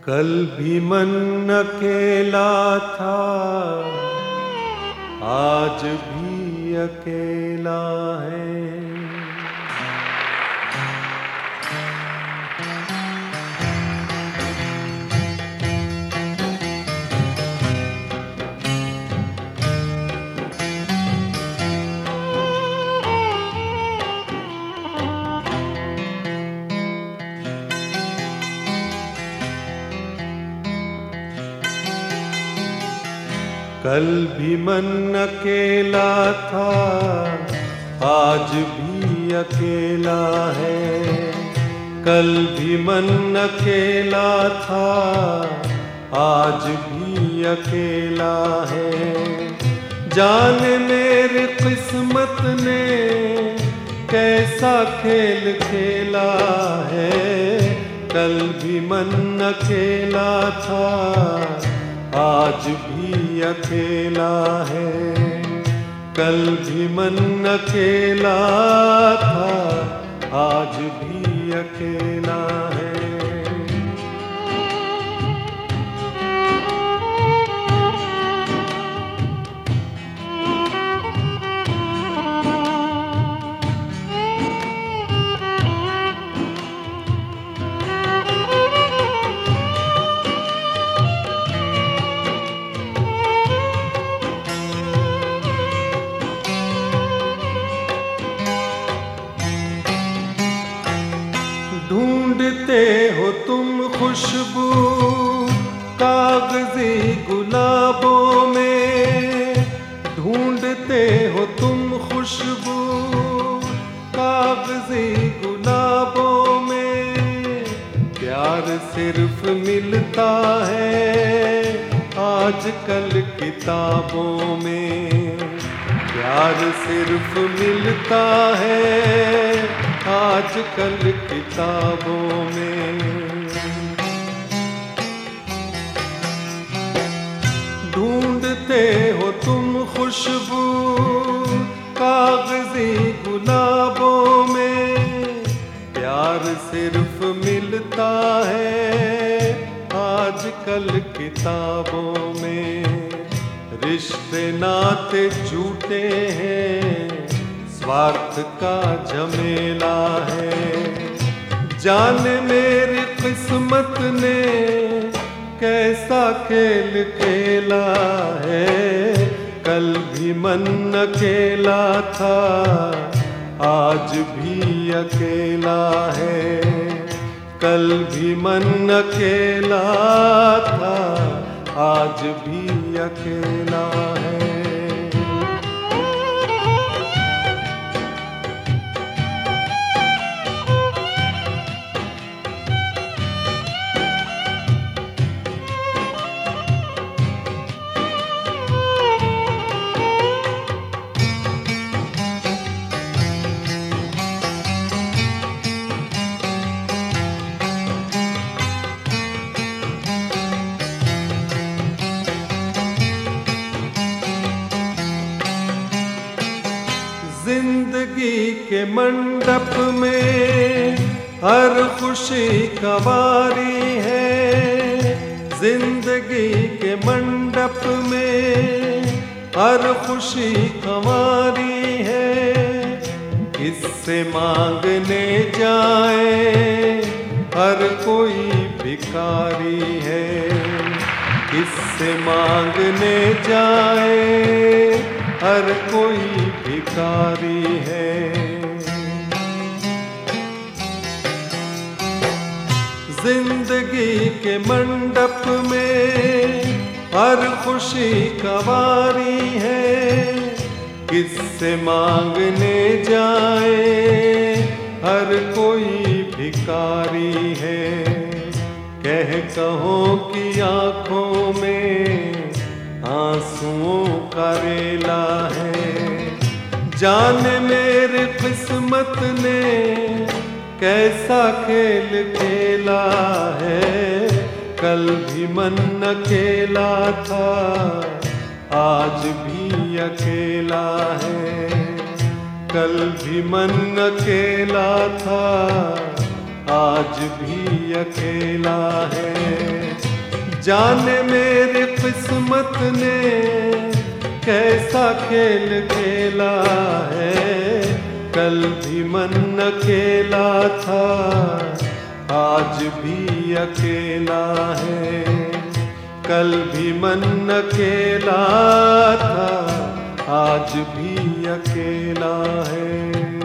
कल भी मन अकेला था, आज भी अकेला है। कल भी मन अकेला था, आज भी अकेला है। कल भी मन अकेला था, आज भी अकेला है। जाने मेरी किस्मत ने कैसा खेल खेला है। कल भी मन अकेला था, आज भी अकेला है। कल भी मन अकेला था, आज भी अकेला है। ढूंढते हो तुम खुशबू कागजी गुलाबों में। ढूंढते हो तुम खुशबू कागजी गुलाबों में। प्यार सिर्फ मिलता है आजकल किताबों में। प्यार सिर्फ मिलता है आजकल किताबों में। ढूंढते हो तुम खुशबू कागजी गुलाबों में। प्यार सिर्फ मिलता है आजकल किताबों में। रिश्ते नाते झूठे हैं, स्वार्थ का झमेला है। जाने मेरी किस्मत ने कैसा खेल खेला है। कल भी मन अकेला था, आज भी अकेला है। कल भी मन अकेला था, आज भी अकेला है। जिंदगी के मंडप में हर खुशी कवारी है। जिंदगी के मंडप में हर खुशी कवारी है। किससे मांगने जाए हर कोई भिखारी है। किससे मांगने जाए हर कोई भिखारी है। जिंदगी के मंडप में हर खुशी कवारी है। किससे मांगने जाए हर कोई भिखारी है। कहो कि आंखों में आंसुओं का रेला है। जाने मेरी किस्मत ने कैसा खेल खेला है। कल भी मन अकेला था, आज भी अकेला है। कल भी मन अकेला था, आज भी अकेला है। जाने मेरी किस्मत ने कैसा खेल खेला है। कल भी मन अकेला था, आज भी अकेला है। कल भी मन अकेला था, आज भी अकेला है।